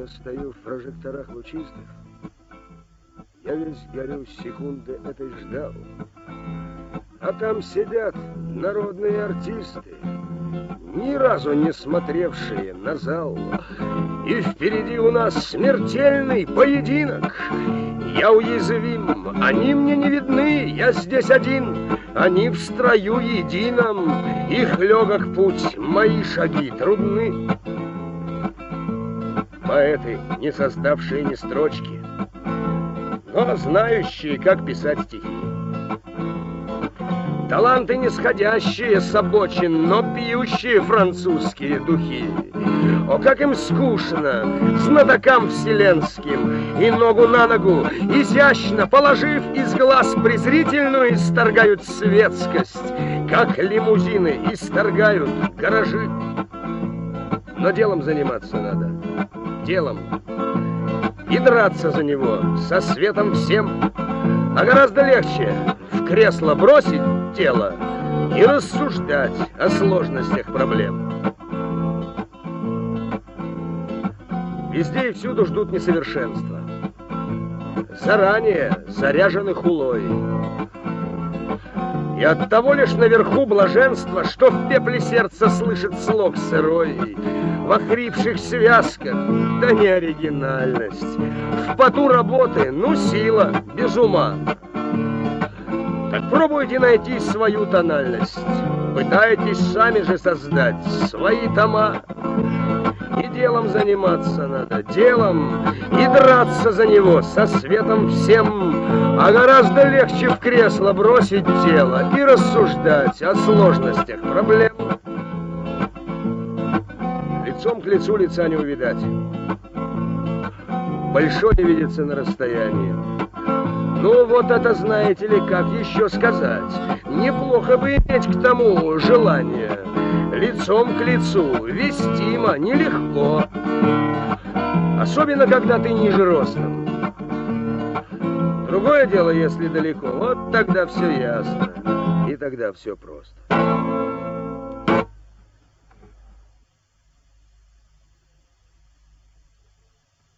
я стою в прожекторах лучистых, я весь горю, секунды этой ждал. А там сидят народные артисты, ни разу не смотревшие на зал. И впереди у нас смертельный поединок. Я уязвим, они мне не видны, я здесь один. Они в строю едином, их легок путь, мои шаги трудны. Поэты, не создавшие ни строчки, но знающие, как писать стихи. Таланты нисходящие с обочин, но пьющие французские духи. О, как им скучно, знатокам вселенским, и ногу на ногу, изящно положив из глаз презрительную, исторгают светскость, как лимузины исторгают гаражи. Но делом заниматься надо, делом, и драться за него со светом всем. А гораздо легче в кресло бросить тело и рассуждать о сложностях проблем. Везде и всюду ждут несовершенства, заранее заряжены хулой. И от того лишь наверху блаженство, что в пепле сердца слышит слог сырой, в охрипших связках, да не оригинальность, в поту работы, ну сила, без ума. Так пробуйте найти свою тональность, пытайтесь сами же создать свои тома. И делом заниматься надо, делом, и драться за него со светом всем. А гораздо легче в кресло бросить тело и рассуждать о сложностях проблем. Лицом к лицу лица не увидать, большое видится на расстоянии. Ну вот это, знаете ли, как еще сказать, неплохо бы иметь к тому желание. Лицом к лицу вестимо, нелегко, особенно когда ты ниже ростом. Другое дело, если далеко, вот тогда все ясно, и тогда все просто.